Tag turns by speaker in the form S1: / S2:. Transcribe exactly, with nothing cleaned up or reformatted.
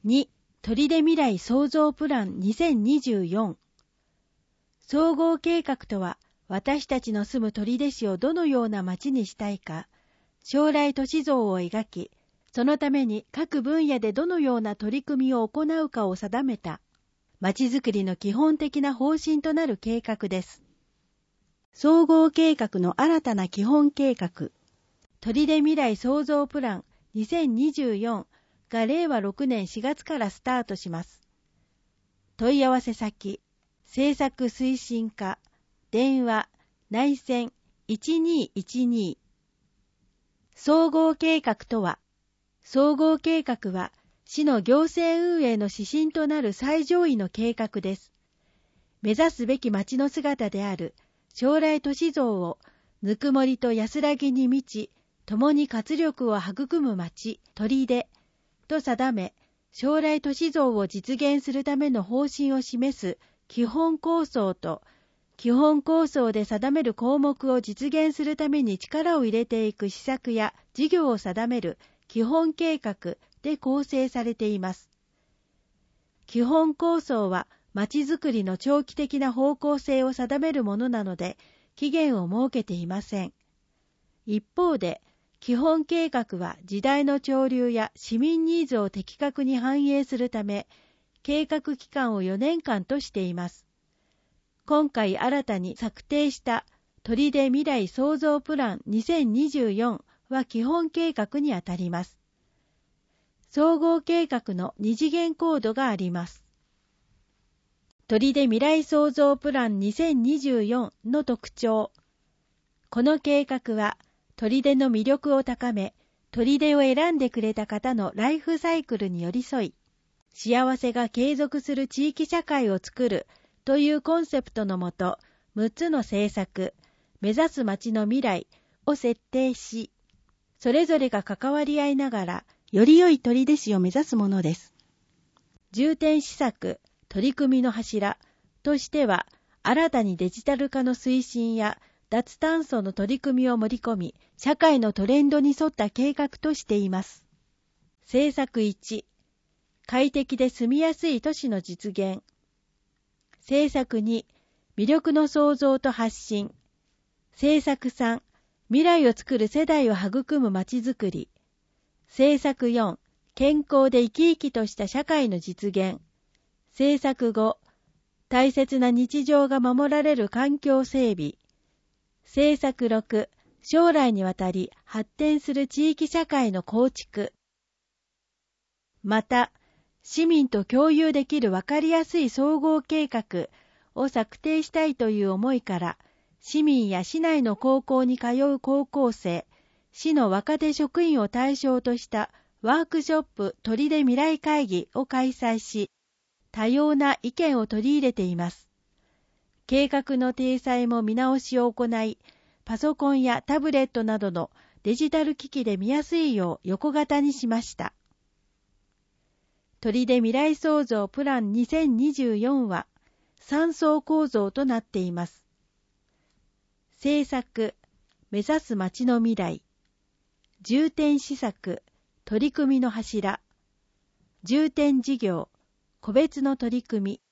S1: に、取手未来創造プランにせんにじゅうよん。総合計画とは、私たちの住む取手市をどのような町にしたいか、将来都市像を描き、そのために各分野でどのような取り組みを行うかを定めた、町づくりの基本的な方針となる計画です。総合計画の新たな基本計画、取手未来創造プランにせんにじゅうよんがれいわろくねんしがつからスタートします。問い合わせ先、政策推進課、電話、内線いちにーいちにー。総合計画とは、総合計画は市の行政運営の指針となる最上位の計画です。目指すべき町の姿である将来都市像をぬくもりと安らぎに満ち、共に活力を育む町、取手と定め、将来都市像を実現するための方針を示す基本構想と、基本構想で定める項目を実現するために力を入れていく施策や事業を定める基本計画で構成されています。基本構想は町づくりの長期的な方向性を定めるものなので、期限を設けていません。一方で、基本計画は時代の潮流や市民ニーズを的確に反映するため、計画期間をよねんかんとしています。今回新たに策定した取手未来創造プランにせんにじゅうよんは基本計画にあたります。総合計画の二次元コードがあります。取手未来創造プランにせんにじゅうよんの特徴。この計画は取手の魅力を高め、取手を選んでくれた方のライフサイクルに寄り添い、幸せが継続する地域社会を作るというコンセプトのもと、むっつの政策、目指す町の未来を設定し、それぞれが関わり合いながら、より良い取手市を目指すものです。重点施策、取り組みの柱としては、新たにデジタル化の推進や脱炭素の取り組みを盛り込み、社会のトレンドに沿った計画としています。政策いち、快適で住みやすい都市の実現。政策に、魅力の創造と発信。政策さん、未来を作る世代を育むまちづくり。政策よん、健康で生き生きとした社会の実現。政策ご、大切な日常が守られる環境整備。政策ろく、将来にわたり発展する地域社会の構築。また、市民と共有できる分かりやすい総合計画を策定したいという思いから、市民や市内の高校に通う高校生、市の若手職員を対象としたワークショップ取手未来会議を開催し、多様な意見を取り入れています。計画の体裁も見直しを行い、パソコンやタブレットなどのデジタル機器で見やすいよう横型にしました。取手未来創造プランにせんにじゅうよんはさん層構造となっています。政策、目指す町の未来。重点施策、取り組みの柱。重点事業、個別の取り組み。